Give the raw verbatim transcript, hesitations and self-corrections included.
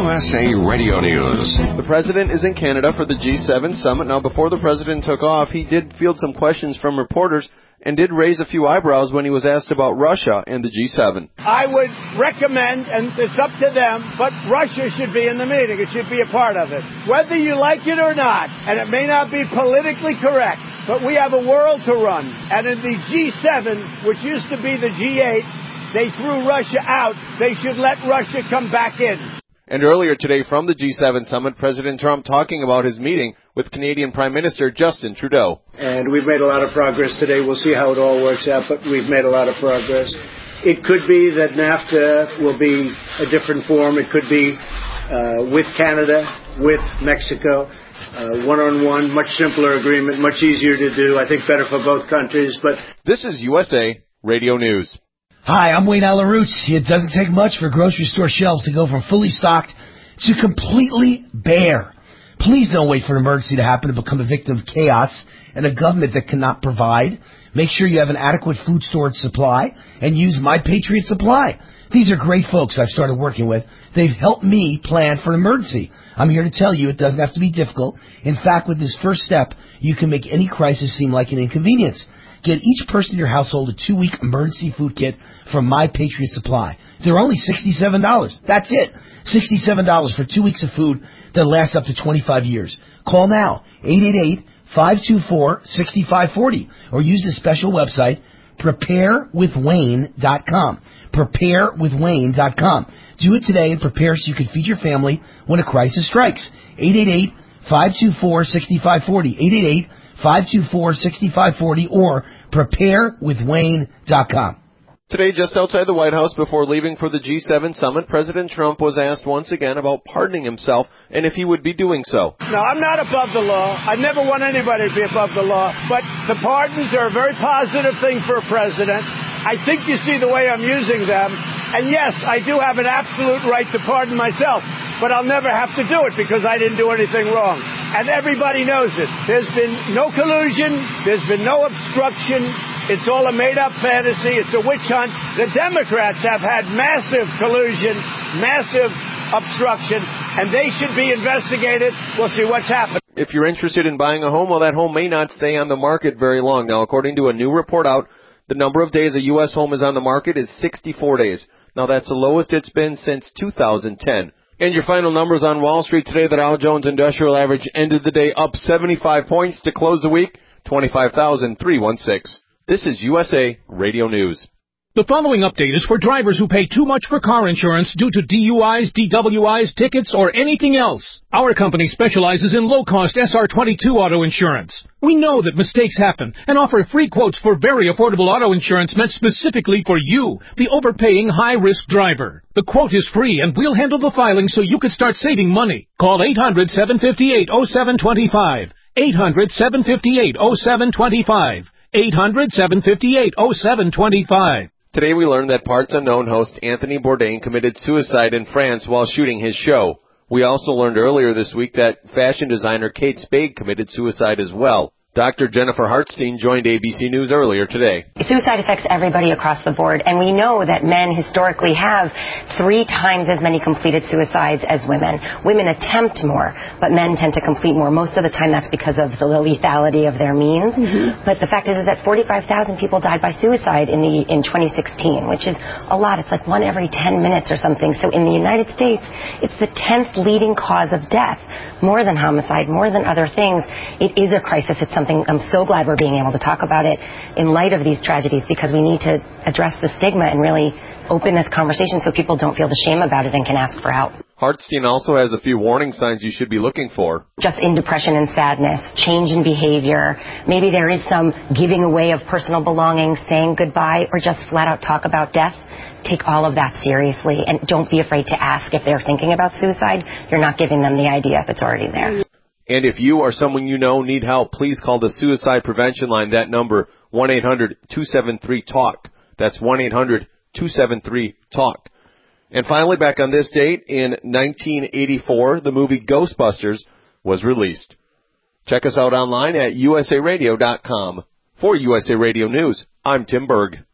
S A Radio News. The president is in Canada for the G seven summit. Now, before the president took off, he did field some questions from reporters and did raise a few eyebrows when he was asked about Russia and the G seven. I would recommend, and it's up to them, but Russia should be in the meeting. It should be a part of it. Whether you like it or not, and it may not be politically correct, but we have a world to run. And in the G seven, which used to be the G eight, they threw Russia out. They should let Russia come back in. And earlier today from the G seven summit, President Trump talking about his meeting with Canadian Prime Minister Justin Trudeau. And we've made a lot of progress today. We'll see how it all works out, but we've made a lot of progress. It could be that NAFTA will be a different form. It could be uh, with Canada, with Mexico, uh, one-on-one, much simpler agreement, much easier to do. I think better for both countries. But this is U S A Radio News. Hi, I'm Wayne Alarouche. It doesn't take much for grocery store shelves to go from fully stocked to completely bare. Please don't wait for an emergency to happen to become a victim of chaos and a government that cannot provide. Make sure you have an adequate food storage supply and use My Patriot Supply. These are great folks I've started working with. They've helped me plan for an emergency. I'm here to tell you it doesn't have to be difficult. In fact, with this first step, you can make any crisis seem like an inconvenience. Get each person in your household a two-week emergency food kit from My Patriot Supply. They're only sixty-seven dollars. That's it. sixty-seven dollars for two weeks of food that lasts up to twenty-five years. Call now, eight eight eight, five two four, six five four zero, or use the special website, prepare with wayne dot com. prepare with wayne dot com. Do it today and prepare so you can feed your family when a crisis strikes. eight eight eight, five two four, six five four zero. eight eight eight, five two four, six five four zero or prepare with wayne dot com. Today, just outside the White House before leaving for the G seven summit, President Trump was asked once again about pardoning himself and if he would be doing so. No, I'm not above the law. I never want anybody to be above the law. But the pardons are a very positive thing for a president. I think you see the way I'm using them. And yes, I do have an absolute right to pardon myself. But I'll never have to do it because I didn't do anything wrong. And everybody knows it. There's been no collusion. There's been no obstruction. It's all a made-up fantasy. It's a witch hunt. The Democrats have had massive collusion, massive obstruction, and they should be investigated. We'll see what's happened. If you're interested in buying a home, well, that home may not stay on the market very long. Now, according to a new report out, the number of days a U S home is on the market is sixty-four days. Now, that's the lowest it's been since two thousand ten. And your final numbers on Wall Street today, the Dow Jones Industrial Average ended the day up seventy-five points to close the week, twenty-five thousand three hundred sixteen. This is U S A Radio News. The following update is for drivers who pay too much for car insurance due to D U Is, D W Is, tickets, or anything else. Our company specializes in low-cost S R twenty-two auto insurance. We know that mistakes happen and offer free quotes for very affordable auto insurance meant specifically for you, the overpaying high-risk driver. The quote is free and we'll handle the filing so you can start saving money. Call eight hundred, seven five eight, oh seven two five. eight hundred, seven five eight, oh seven two five. eight hundred, seven five eight, oh seven two five. Today we learned that Parts Unknown host Anthony Bourdain committed suicide in France while shooting his show. We also learned earlier this week that fashion designer Kate Spade committed suicide as well. Doctor Jennifer Hartstein joined A B C News earlier today. Suicide affects everybody across the board, and we know that men historically have three times as many completed suicides as women. Women attempt more, but men tend to complete more. Most of the time that's because of the lethality of their means. Mm-hmm. But the fact is, is that forty-five thousand people died by suicide in the in twenty sixteen, which is a lot. It's like one every ten minutes or something. So in the United States, it's the tenth leading cause of death, more than homicide, more than other things. It is a crisis. It's something I'm so glad we're being able to talk about it in light of these tragedies, because we need to address the stigma and really open this conversation so people don't feel the shame about it and can ask for help. Hartstein also has a few warning signs you should be looking for. Just in depression and sadness, change in behavior, maybe there is some giving away of personal belongings, saying goodbye, or just flat out talk about death. Take all of that seriously and don't be afraid to ask if they're thinking about suicide. You're not giving them the idea if it's already there. And if you or someone you know need help, please call the Suicide Prevention Line. That number, one eight hundred, two seven three, talk. That's one eight hundred, two seven three, talk. And finally, back on this date, in nineteen eighty-four, the movie Ghostbusters was released. Check us out online at U S A radio dot com. For U S A Radio News, I'm Tim Berg.